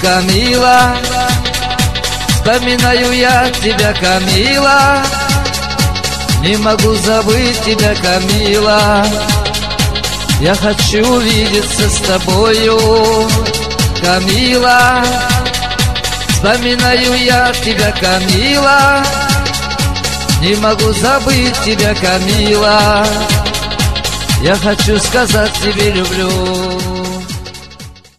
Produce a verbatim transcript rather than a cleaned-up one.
Камила. Вспоминаю я тебя, Камила, не могу забыть тебя, Камила. Я хочу увидеться с тобою, Камила. Вспоминаю я тебя, Камила, не могу забыть тебя, Камила. Я хочу сказать тебе люблю.